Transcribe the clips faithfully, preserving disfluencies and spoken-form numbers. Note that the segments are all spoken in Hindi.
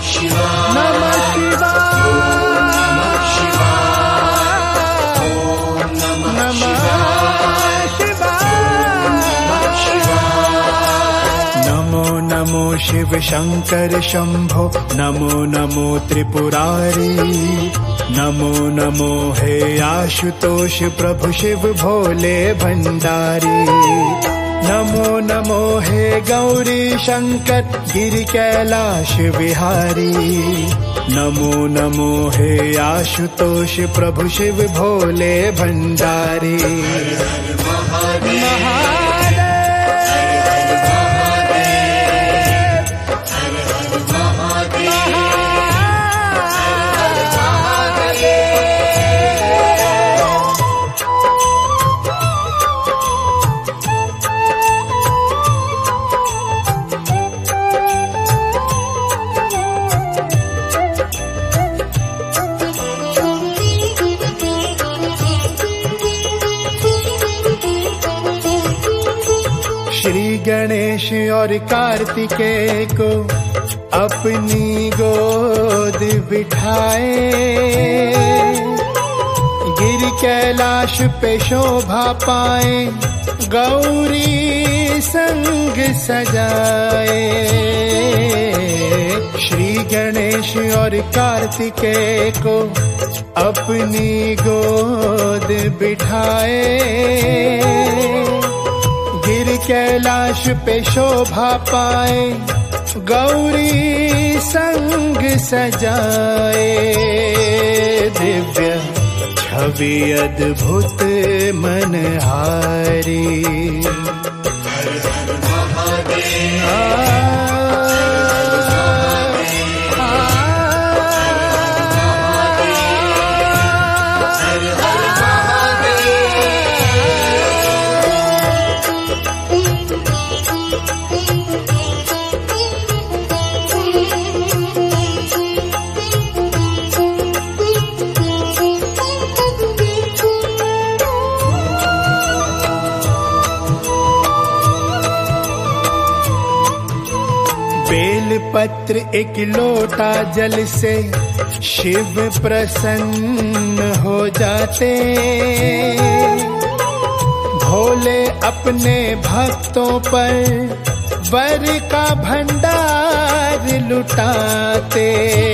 शिवाय, नमः शिवाय, ओम नमः शिवाय। नमो नमो शिव शंकर शंभो, नमो नमो त्रिपुरारी, नमो नमो हे आशुतोष प्रभु शिव भोले भंडारी। नमो नमो हे गौरी शंकर गिरि कैलाश विहारी, नमो नमो हे आशुतोष प्रभु शिव भोले भंडारी। श्री गणेश और कार्तिकेय को अपनी गोद बिठाए, गिर कैलाश पे शोभा पाए, गौरी संग सजाए। श्री गणेश और कार्तिकेय को अपनी गोद बिठाए, गिर कैलाश पे शोभा पाए, गौरी संग सजाए। दिव्य छवि अद्भुत मनहारी, हर हर महादेव। पत्र एक लोटा जल से शिव प्रसन्न हो जाते, भोले अपने भक्तों पर वर का भंडार लुटाते।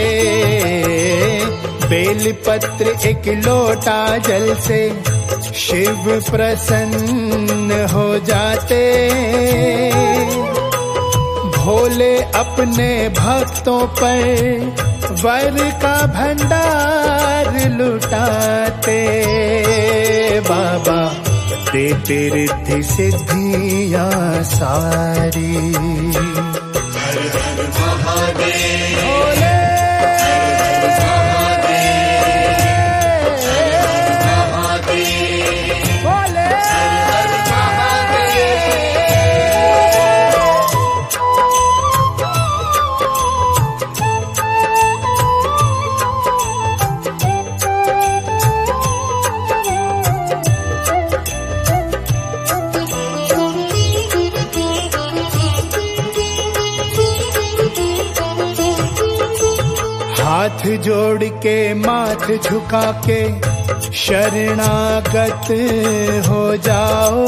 बेलपत्र एक लोटा जल से शिव प्रसन्न हो जाते, भोले अपने भक्तों पर वर का भंडार लुटाते। बाबा देते रिद्धि सिद्धियां सारी, हर हर महादेव भोले। हाथ जोड़ के माथ झुका के शरणागत हो जाओ,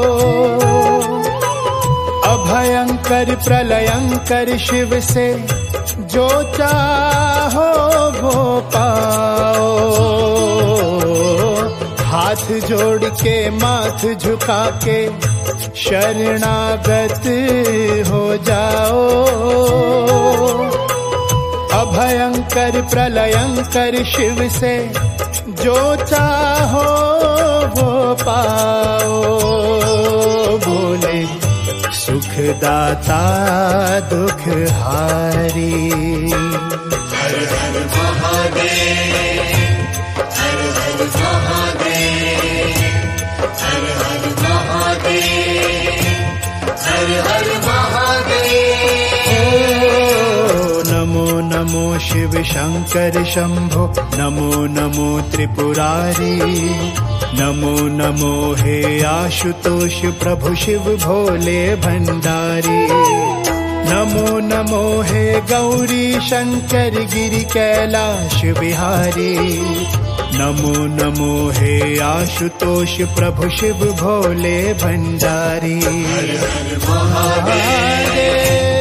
अभयंकर प्रलयंकर शिव से जो चाहो वो पाओ। हाथ जोड़ के माथ झुका के शरणागत हो जाओ, अभयंकर प्रलयंकर शिव से जो चाहो वो पाओ। बोले सुखदाता दुख हारी, हर हर महादेव, हर हर महादेव, हर हर महादेव, हर हर महादेव। नमो नमो शिव शंकर शंभो, नमो नमो त्रिपुरारी, नमो नमो हे आशुतोष प्रभु शिव भोले भंडारी। नमो नमो हे गौरी शंकर गिरि कैलाश बिहारी। नमो नमो हे आशुतोष प्रभु शिव भोले भंडारी। हर हर महादेव।